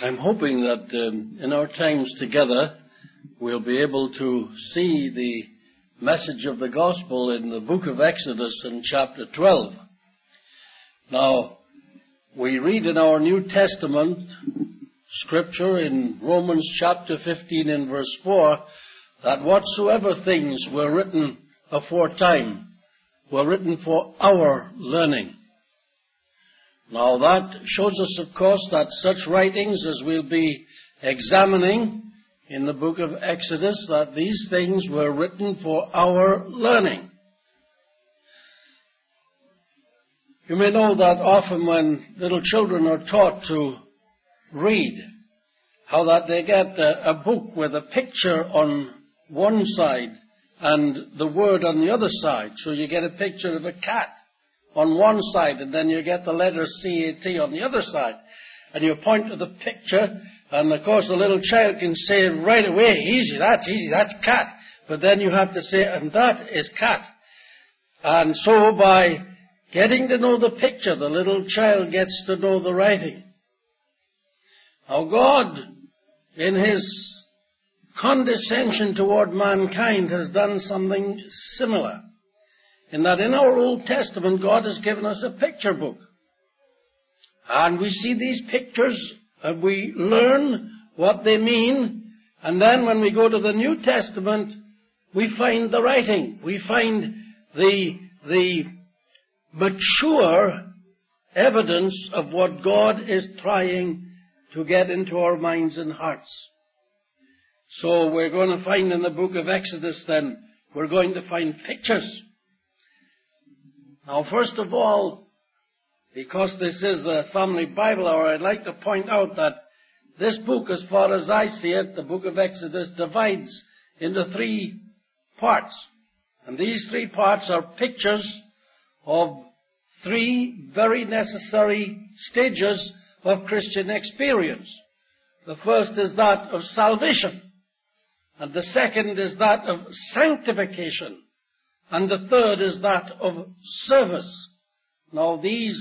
I'm hoping that in our times together, we'll be able to see the message of the gospel in the book of Exodus in chapter 12. Now, we read in our New Testament scripture in Romans chapter 15 and verse 4 that whatsoever things were written aforetime were written for our learning. Now that shows us, of course, that such writings as we'll be examining in the book of Exodus, that these things were written for our learning. You may know that often when little children are taught to read, how that they get a book with a picture on one side and the word on the other side. So you get a picture of a cat on one side, and then you get the letter C-A-T on the other side. And you point to the picture, and of course the little child can say right away, easy, that's cat. But then you have to say, and that is cat. And so by getting to know the picture, the little child gets to know the writing. Now God, in His condescension toward mankind, has done something similar. In that in our Old Testament, God has given us a picture book. And we see these pictures, and we learn what they mean, and then when we go to the New Testament, we find the writing. We find the mature evidence of what God is trying to get into our minds and hearts. So we're going to find in the book of Exodus then, we're going to find pictures. Now, first of all, because this is a family Bible hour, I'd like to point out that this book, as far as I see it, the book of Exodus, divides into three parts. And these three parts are pictures of three very necessary stages of Christian experience. The first is that of salvation, and the second is that of sanctification, and the third is that of service. Now these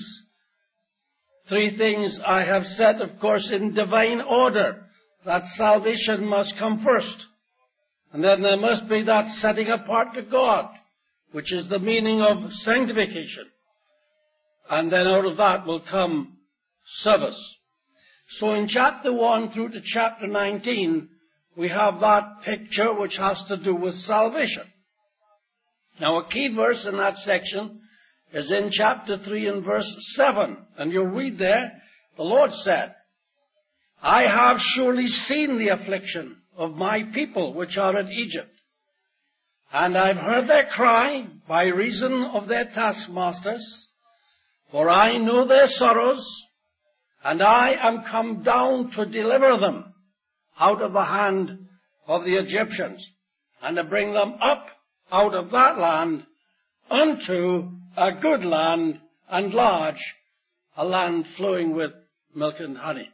three things I have set, of course, in divine order, that salvation must come first. And then there must be that setting apart to God, which is the meaning of sanctification. And then out of that will come service. So in chapter 1 through to chapter 19, we have that picture which has to do with salvation. Now a key verse in that section is in chapter 3 and verse 7. And you'll read there, the Lord said, I have surely seen the affliction of my people which are in Egypt, and I've heard their cry by reason of their taskmasters, for I know their sorrows, and I am come down to deliver them out of the hand of the Egyptians, and to bring them up out of that land unto a good land and large, a land flowing with milk and honey.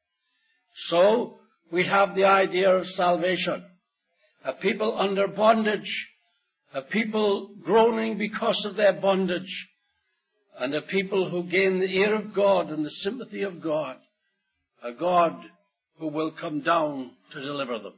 So we have the idea of salvation. A people under bondage, a people groaning because of their bondage, and a people who gain the ear of God and the sympathy of God, a God who will come down to deliver them.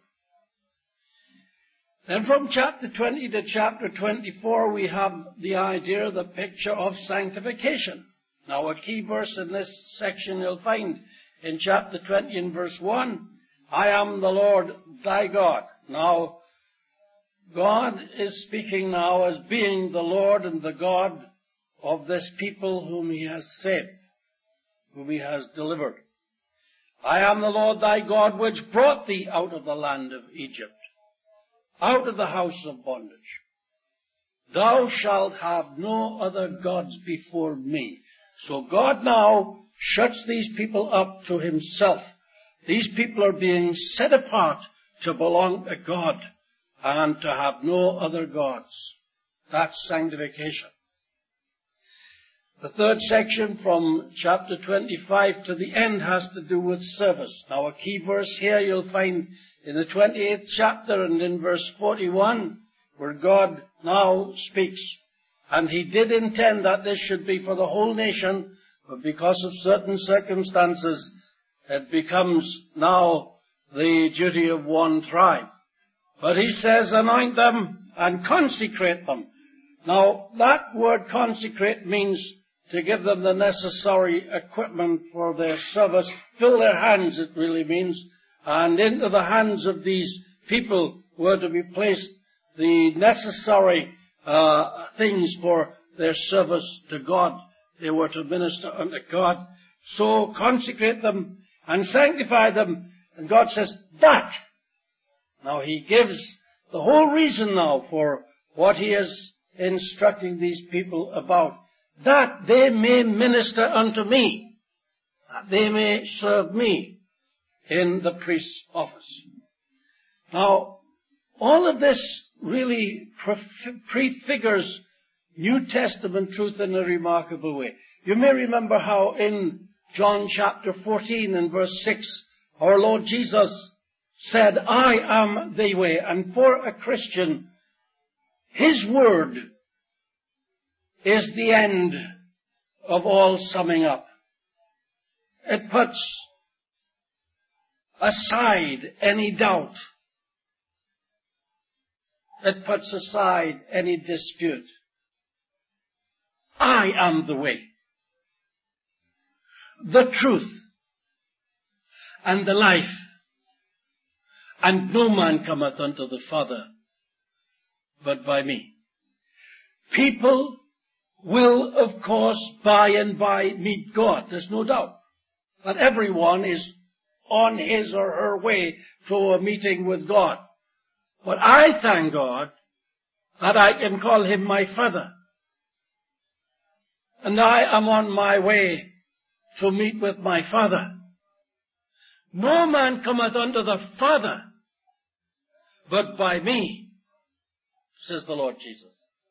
Then from chapter 20 to chapter 24, we have the idea, the picture of sanctification. Now a key verse in this section you'll find in chapter 20 and verse 1, I am the Lord thy God. Now, God is speaking now as being the Lord and the God of this people whom He has saved, whom He has delivered. I am the Lord thy God which brought thee out of the land of Egypt, out of the house of bondage. Thou shalt have no other gods before me. So God now shuts these people up to Himself. These people are being set apart to belong to God and to have no other gods. That's sanctification. The third section from chapter 25 to the end has to do with service. Now a key verse here you'll find in the 28th chapter and in verse 41, where God now speaks. And He did intend that this should be for the whole nation, but because of certain circumstances, It becomes now the duty of one tribe. But he says, anoint them and consecrate them. Now, that word consecrate means to give them the necessary equipment for their service. Fill their hands, it really means. And into the hands of these people were to be placed the necessary things for their service to God. They were to minister unto God. So consecrate them and sanctify them. And God says, that. Now he gives the whole reason now for what he is instructing these people about. That they may minister unto me. That they may serve me in the priest's office. Now, all of this really prefigures New Testament truth in a remarkable way. You may remember how in John chapter 14 and verse 6, our Lord Jesus said, I am the way. And for a Christian, his word is the end of all summing up. It puts aside any doubt. It puts aside any dispute. I am the way, the truth, and the life, and no man cometh unto the Father but by me. People will, of course, by and by meet God. There's no doubt. But everyone is on his or her way to a meeting with God. But I thank God that I can call him my Father. And I am on my way to meet with my Father. No man cometh unto the Father but by me, says the Lord Jesus.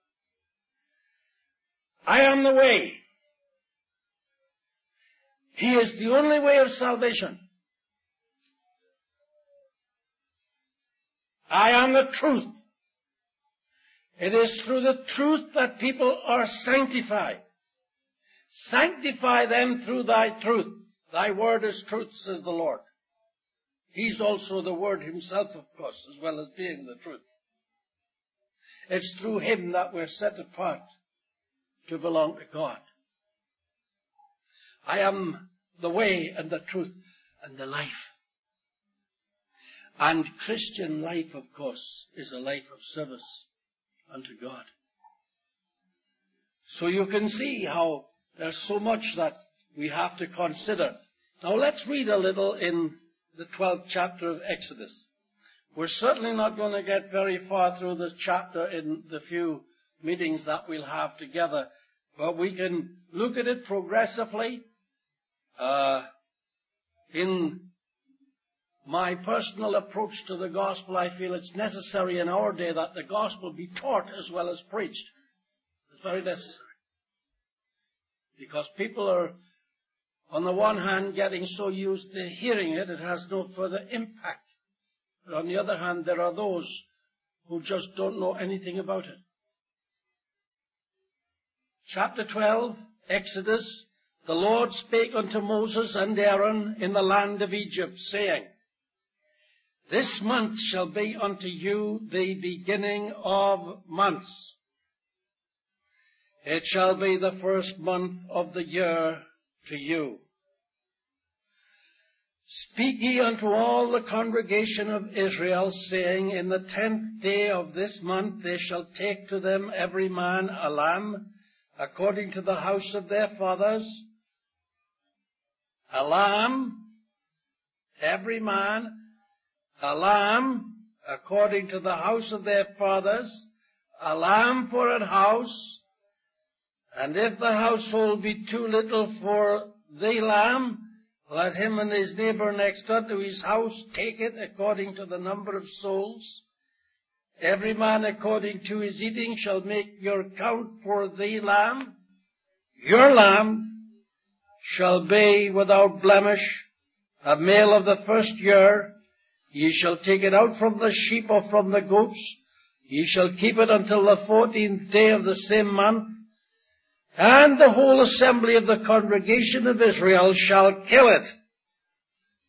I am the way. He is the only way of salvation. I am the truth. It is through the truth that people are sanctified. Sanctify them through thy truth. Thy word is truth, says the Lord. He's also the word himself, of course, as well as being the truth. It's through him that we're set apart to belong to God. I am the way and the truth and the life. And Christian life, of course, is a life of service unto God. So you can see how there's so much that we have to consider. Now let's read a little in the 12th chapter of Exodus. We're certainly not going to get very far through this chapter in the few meetings that we'll have together, but we can look at it progressively. In my personal approach to the gospel, I feel it's necessary in our day that the gospel be taught as well as preached. It's very necessary. Because people are, on the one hand, getting so used to hearing it, it has no further impact. But on the other hand, there are those who just don't know anything about it. Chapter 12, Exodus. The Lord spake unto Moses and Aaron in the land of Egypt, saying, This month shall be unto you the beginning of months. It shall be the first month of the year to you. Speak ye unto all the congregation of Israel, saying, In the 10th day of this month they shall take to them every man a lamb, according to the house of their fathers. A lamb, every man, a lamb, according to the house of their fathers, a lamb for an house. And if the household be too little for the lamb, let him and his neighbor next unto his house take it according to the number of souls. Every man according to his eating shall make your count for the lamb. Your lamb shall be without blemish, a male of the first year. Ye shall take it out from the sheep or from the goats. Ye shall keep it until the 14th day of the same month. And the whole assembly of the congregation of Israel shall kill it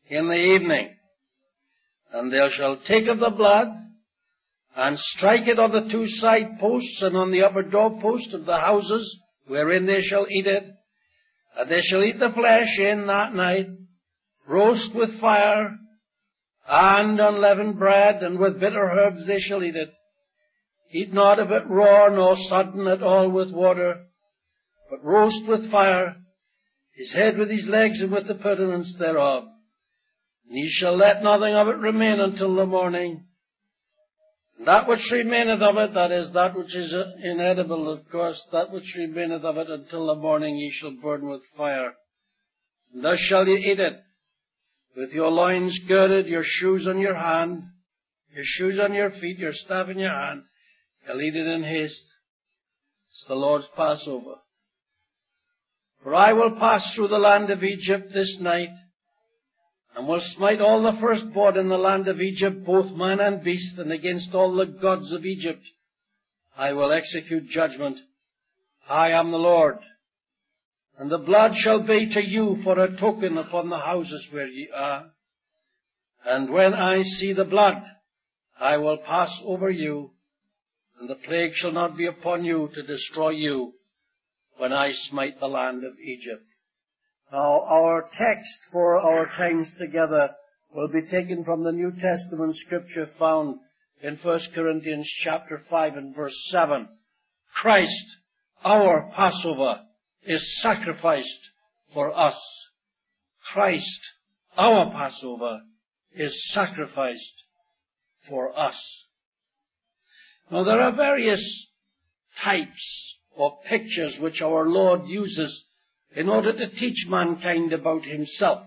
in the evening. And they shall take of the blood, and strike it on the two side posts, and on the upper doorpost of the houses, wherein they shall eat it. And they shall eat the flesh in that night, roast with fire, and unleavened bread, and with bitter herbs they shall eat it. Eat not of it raw, nor sodden at all with water, but roast with fire, his head with his legs, and with the purtenance thereof. And ye shall let nothing of it remain until the morning. And that which remaineth of it, that is, that which is inedible, of course, that which remaineth of it until the morning ye shall burn with fire. And thus shall ye eat it, with your loins girded, your shoes on your hand, your shoes on your feet, your staff in your hand. You'll eat it in haste. It's the Lord's Passover. For I will pass through the land of Egypt this night, and will smite all the firstborn in the land of Egypt, both man and beast, and against all the gods of Egypt I will execute judgment. I am the Lord. And the blood shall be to you for a token upon the houses where ye are. And when I see the blood, I will pass over you, and the plague shall not be upon you to destroy you when I smite the land of Egypt. Now, our text for our times together will be taken from the New Testament scripture found in 1 Corinthians chapter 5 and verse 7. Christ, our Passover, is sacrificed for us. Christ, our Passover, is sacrificed for us. Now, there are various types of pictures which our Lord uses in order to teach mankind about himself.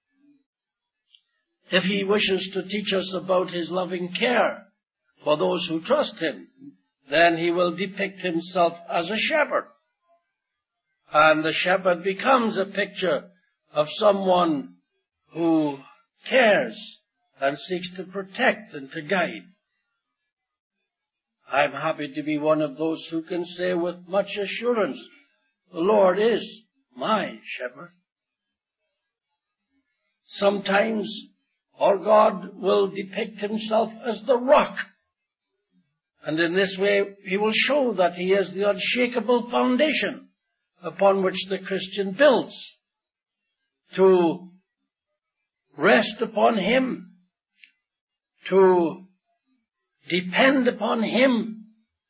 If he wishes to teach us about his loving care for those who trust him, then he will depict himself as a shepherd. And the shepherd becomes a picture of someone who cares and seeks to protect and to guide. I'm happy to be one of those who can say with much assurance, the Lord is my shepherd. Sometimes our God will depict himself as the rock. And in this way, he will show that he is the unshakable foundation upon which the Christian builds. To rest upon him, to depend upon him,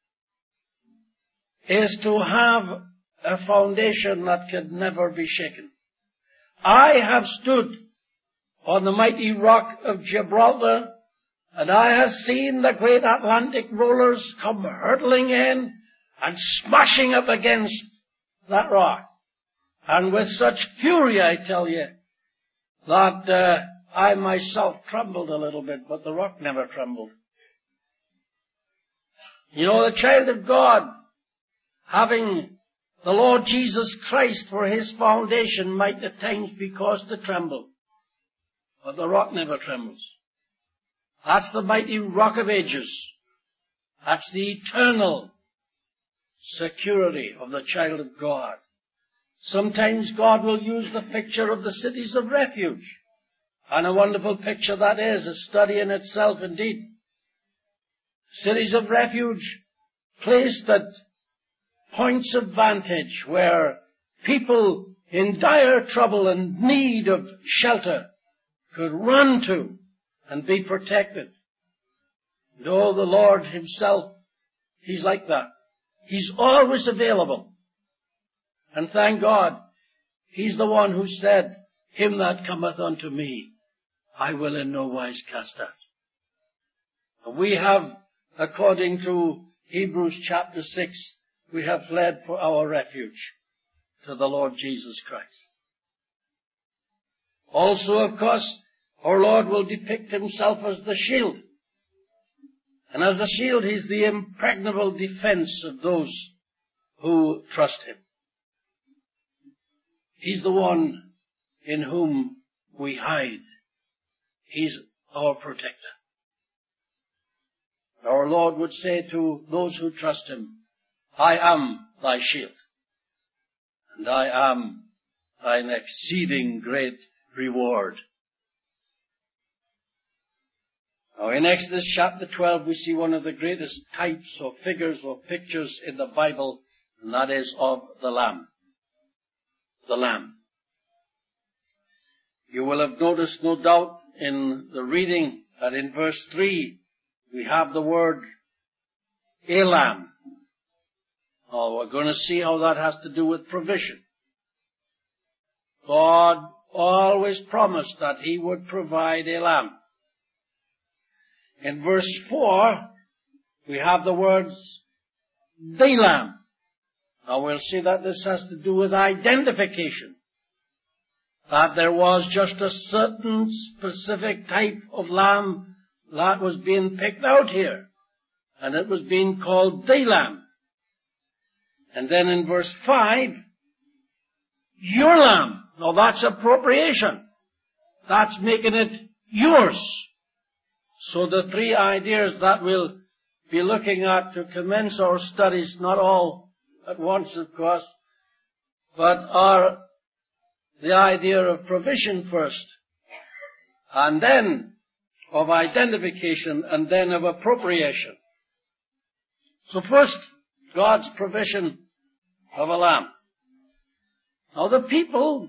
is to have a foundation that can never be shaken. I have stood on the mighty rock of Gibraltar, and I have seen the great Atlantic rollers come hurtling in and smashing up against that rock. And with such fury, I tell you, that I myself trembled a little bit, but the rock never trembled. You know, the child of God, having the Lord Jesus Christ for his foundation, might at times be caused to tremble. But the rock never trembles. That's the mighty rock of ages. That's the eternal security of the child of God. Sometimes God will use the picture of the cities of refuge. And a wonderful picture that is, a study in itself indeed. Cities of refuge placed at points of vantage where people in dire trouble and need of shelter could run to and be protected. And oh, the Lord himself, he's like that. He's always available. And thank God, he's the one who said, him that cometh unto me, I will in no wise cast out. And we have, according to Hebrews chapter 6, we have fled for our refuge to the Lord Jesus Christ. Also, of course, our Lord will depict himself as the shield. And as the shield, he's the impregnable defense of those who trust him. He's the one in whom we hide. He's our protector. Our Lord would say to those who trust him, I am thy shield, and I am thine exceeding great reward. Now in Exodus chapter 12 we see one of the greatest types or figures or pictures in the Bible, and that is of the Lamb. The Lamb. You will have noticed, no doubt, in the reading that in verse 3 we have the word a lamb. Now we're going to see how that has to do with provision. God always promised that He would provide a lamb. In verse 4, we have the words, the lamb. Now we'll see that this has to do with identification. That there was just a certain specific type of lamb that was being picked out here. And it was being called the lamb. And then in verse 5, your lamb. Now that's appropriation. That's making it yours. So the three ideas that we'll be looking at to commence our studies, not all at once of course, but are the idea of provision first, and then of identification, and then of appropriation. So first, God's provision of a lamb. Now the people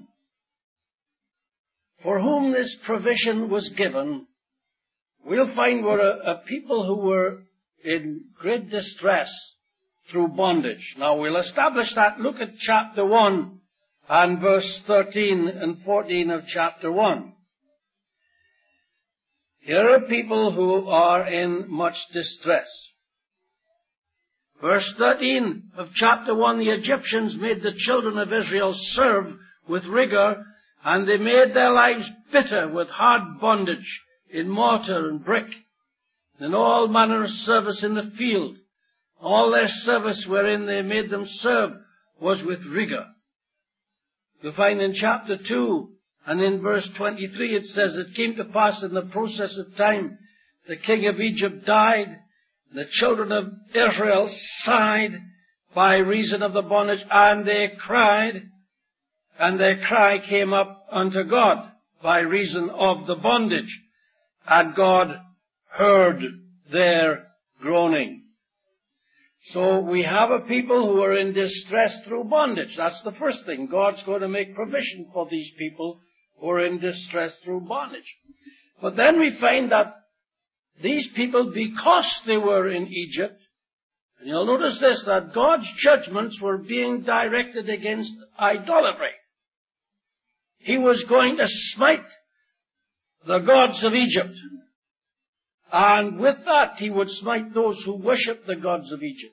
for whom this provision was given, we'll find were a people who were in great distress through bondage. Now we'll establish that. Look at chapter 1 and verse 13 and 14 of chapter 1. Here are people who are in much distress. Verse 13 of chapter 1, the Egyptians made the children of Israel serve with rigor, and they made their lives bitter with hard bondage in mortar and brick, and all manner of service in the field. All their service wherein they made them serve was with rigor. You'll find in chapter 2 and in verse 23 it says, it came to pass in the process of time, the king of Egypt died, the children of Israel sighed by reason of the bondage, and they cried, and their cry came up unto God by reason of the bondage, and God heard their groaning. So we have a people who are in distress through bondage. That's the first thing. God's going to make provision for these people who are in distress through bondage. But then we find that these people, because they were in Egypt, and you'll notice this, that God's judgments were being directed against idolatry. He was going to smite the gods of Egypt. And with that, He would smite those who worship the gods of Egypt.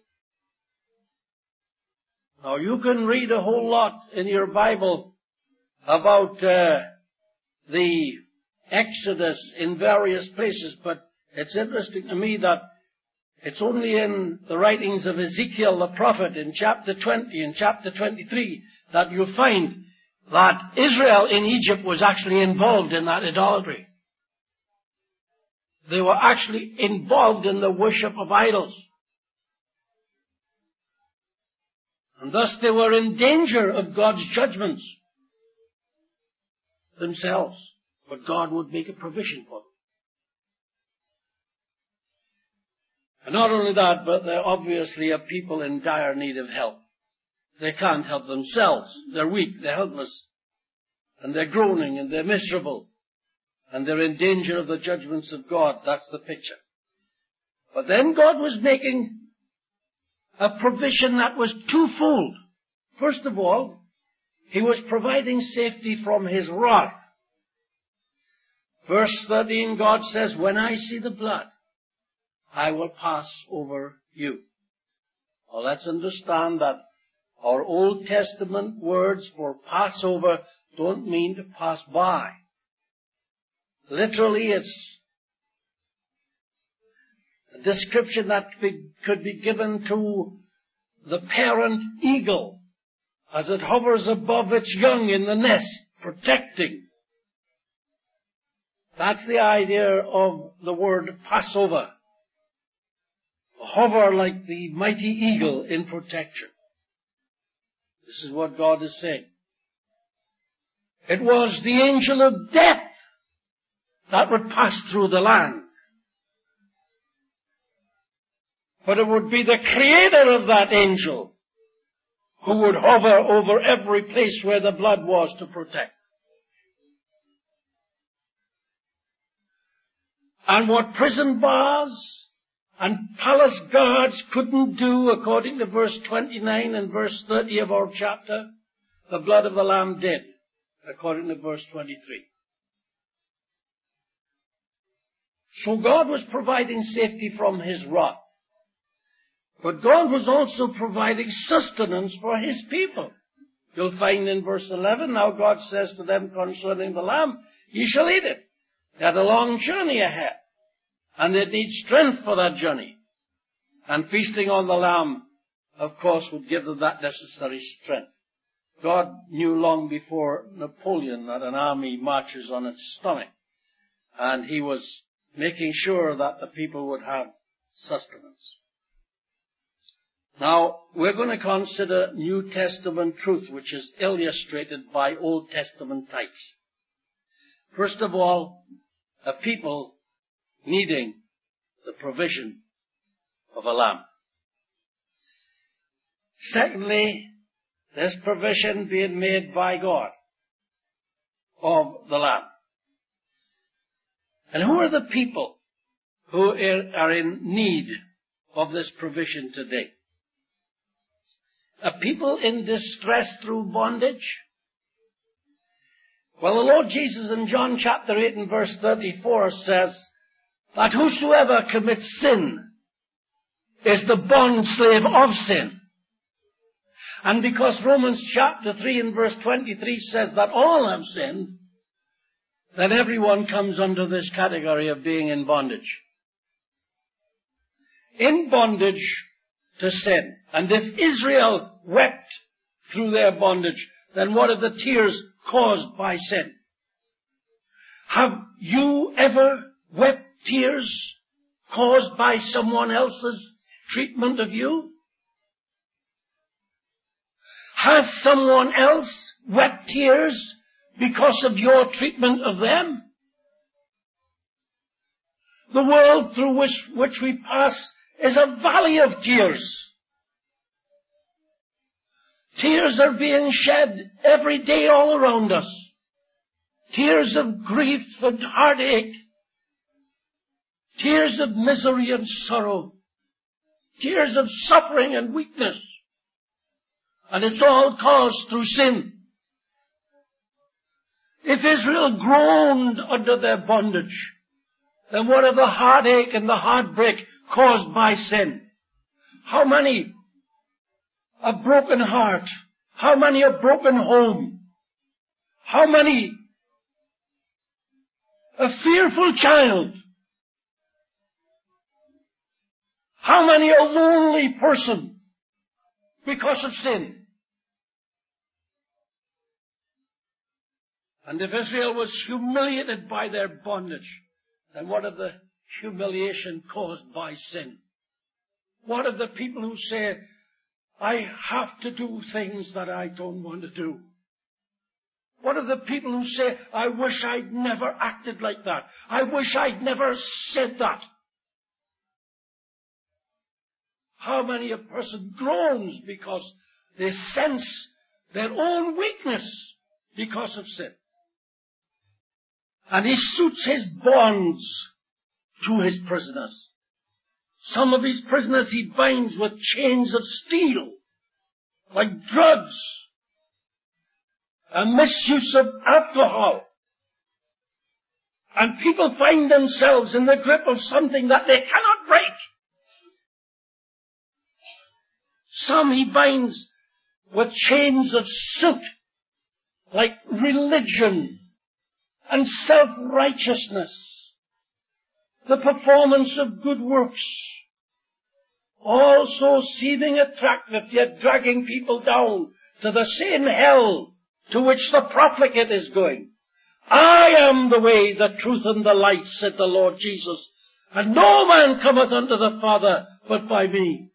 Now, you can read a whole lot in your Bible about the Exodus in various places, but it's interesting to me that it's only in the writings of Ezekiel the prophet in chapter 20 and chapter 23 that you find that Israel in Egypt was actually involved in that idolatry. They were actually involved in the worship of idols. And thus they were in danger of God's judgments themselves. But God would make a provision for them. And not only that, but they're obviously a people in dire need of help. They can't help themselves. They're weak, they're helpless. And they're groaning and they're miserable. And they're in danger of the judgments of God. That's the picture. But then God was making a provision that was twofold. First of all, He was providing safety from His wrath. Verse 13, God says, when I see the blood, I will pass over you. Now let's understand that our Old Testament words for Passover don't mean to pass by. Literally, it's a description that could be given to the parent eagle as it hovers above its young in the nest, protecting. That's the idea of the word Passover. Hover like the mighty eagle in protection. This is what God is saying. It was the angel of death that would pass through the land. but it would be the creator of that angel who would hover over every place where the blood was to protect. And what prison bars and palace guards couldn't do, according to verse 29 and verse 30 of our chapter, the blood of the Lamb did, according to verse 23. So God was providing safety from His wrath. But God was also providing sustenance for His people. You'll find in verse 11, now God says to them concerning the Lamb, ye shall eat it. They had a long journey ahead, and they'd need strength for that journey. And feasting on the Lamb, of course, would give them that necessary strength. God knew long before Napoleon that an army marches on its stomach, and He was making sure that the people would have sustenance. Now, we're going to consider New Testament truth, which is illustrated by Old Testament types. First of all, a people needing the provision of a lamb. Secondly, this provision being made by God of the lamb. And who are the people who are in need of this provision today? A people in distress through bondage? Well, the Lord Jesus in John chapter 8 and verse 34 says that whosoever commits sin is the bond slave of sin. And because Romans chapter 3 and verse 23 says that all have sinned, then everyone comes under this category of being in bondage. In bondage to sin. And if Israel wept through their bondage, then what are the tears caused by sin? Have you ever wept tears caused by someone else's treatment of you? Has someone else wept tears because of your treatment of them? The world through which we pass is a valley of tears. Tears are being shed every day all around us. Tears of grief and heartache. Tears of misery and sorrow. Tears of suffering and weakness. And it's all caused through sin. If Israel groaned under their bondage, then what are the heartache and the heartbreak caused by sin? How many a broken heart? How many a broken home? How many a fearful child? How many a lonely person because of sin? And if Israel was humiliated by their bondage, then what of the humiliation caused by sin? What of the people who say, I have to do things that I don't want to do? What of the people who say, I wish I'd never acted like that. I wish I'd never said that. How many a person groans because they sense their own weakness because of sin? And he suits his bonds to his prisoners. Some of his prisoners he binds with chains of steel, like drugs, and misuse of alcohol. And people find themselves in the grip of something that they cannot break. Some he binds with chains of soot, like religion and self-righteousness, the performance of good works, also seeming attractive, yet dragging people down to the same hell to which the profligate is going. I am the way, the truth, and the life, said the Lord Jesus, and no man cometh unto the Father but by me.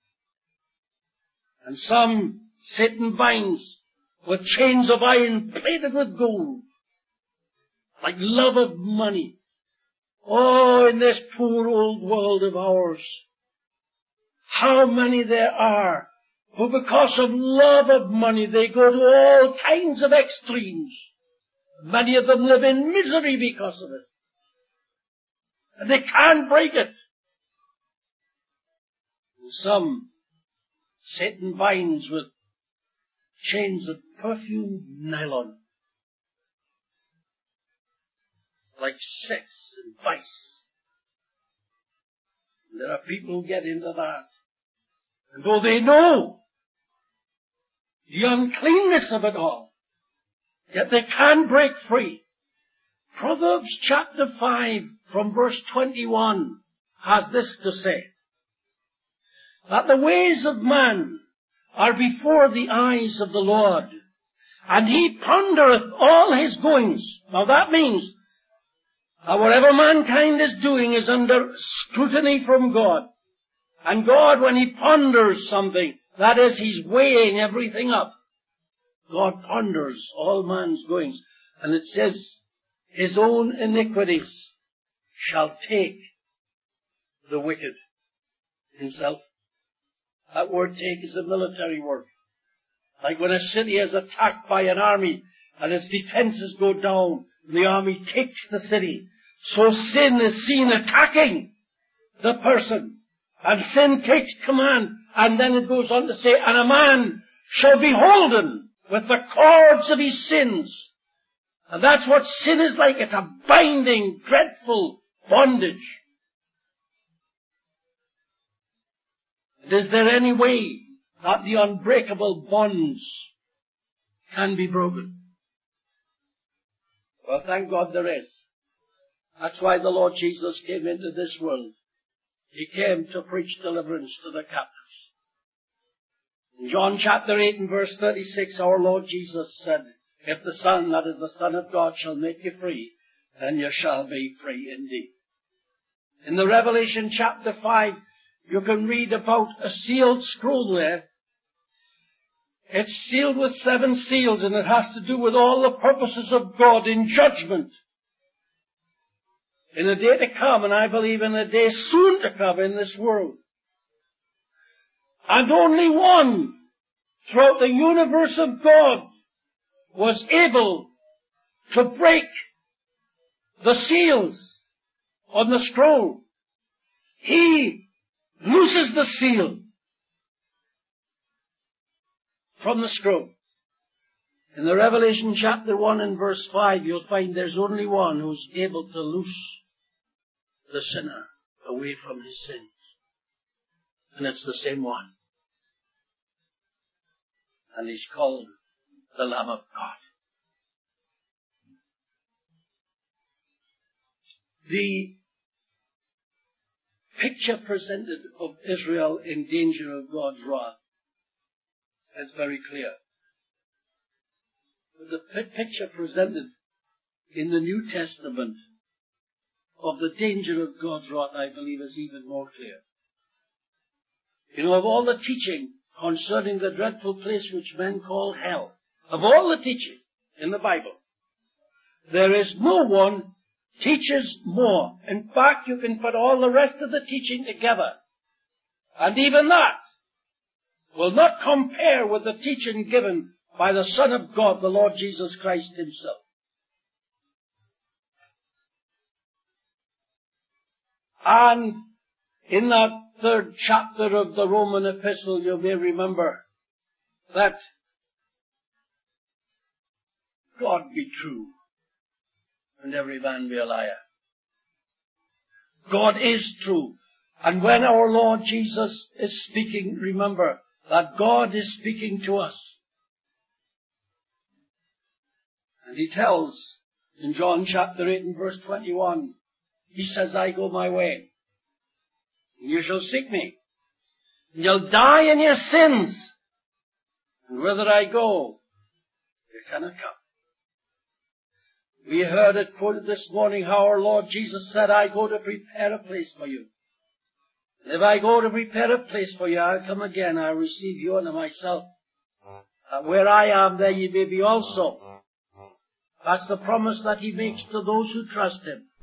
And some Satan binds with chains of iron plated with gold, like love of money. Oh, in this poor old world of ours, how many there are who, because of love of money, they go to all kinds of extremes. Many of them live in misery because of it. And they can't break it. And some Satan binds with chains of perfumed nylon, like sex and vice. And there are people who get into that. And though they know the uncleanness of it all, yet they can't break free. Proverbs chapter 5 from verse 21 has this to say, that the ways of man are before the eyes of the Lord, and he pondereth all his goings. Now that means that whatever mankind is doing is under scrutiny from God. And God, when he ponders something, that is, he's weighing everything up. God ponders all man's goings. And it says, his own iniquities shall take the wicked himself. That word take is a military word. Like when a city is attacked by an army and its defenses go down, and the army takes the city. So sin is seen attacking the person. And sin takes command. And then it goes on to say, and a man shall be holden with the cords of his sins. And that's what sin is like. It's a binding, dreadful bondage. And is there any way that the unbreakable bonds can be broken? Well, thank God there is. That's why the Lord Jesus came into this world. He came to preach deliverance to the captives. In John chapter 8 and verse 36, our Lord Jesus said, if the Son, that is the Son of God, shall make you free, then you shall be free indeed. In the Revelation chapter 5, you can read about a sealed scroll there. It's sealed with 7 seals, and it has to do with all the purposes of God in judgment. In the day to come, and I believe in the day soon to come in this world. And only one throughout the universe of God was able to break the seals on the scroll. He looses the seal from the scroll. In the Revelation chapter 1 and verse 5, you'll find there's only one who's able to loose the sinner away from his sins. And it's the same one. And he's called the Lamb of God. The picture presented of Israel in danger of God's wrath is very clear. But the picture presented in the New Testament of the danger of God's wrath, I believe, is even more clear. You know, of all the teaching concerning the dreadful place which men call hell, of all the teaching in the Bible, there is no one teaches more. In fact, you can put all the rest of the teaching together, and even that will not compare with the teaching given by the Son of God, the Lord Jesus Christ himself. And in that 3rd chapter of the Roman epistle, you may remember that God be true and every man be a liar. God is true. And when our Lord Jesus is speaking, remember that God is speaking to us. And he tells in John chapter 8 and verse 21, he says, I go my way, and you shall seek me, and you'll die in your sins, and whither I go, you cannot come. We heard it quoted this morning how our Lord Jesus said, I go to prepare a place for you. And if I go to prepare a place for you, I'll come again, I'll receive you unto myself. And where I am, there ye may be also. That's the promise that he makes to those who trust him.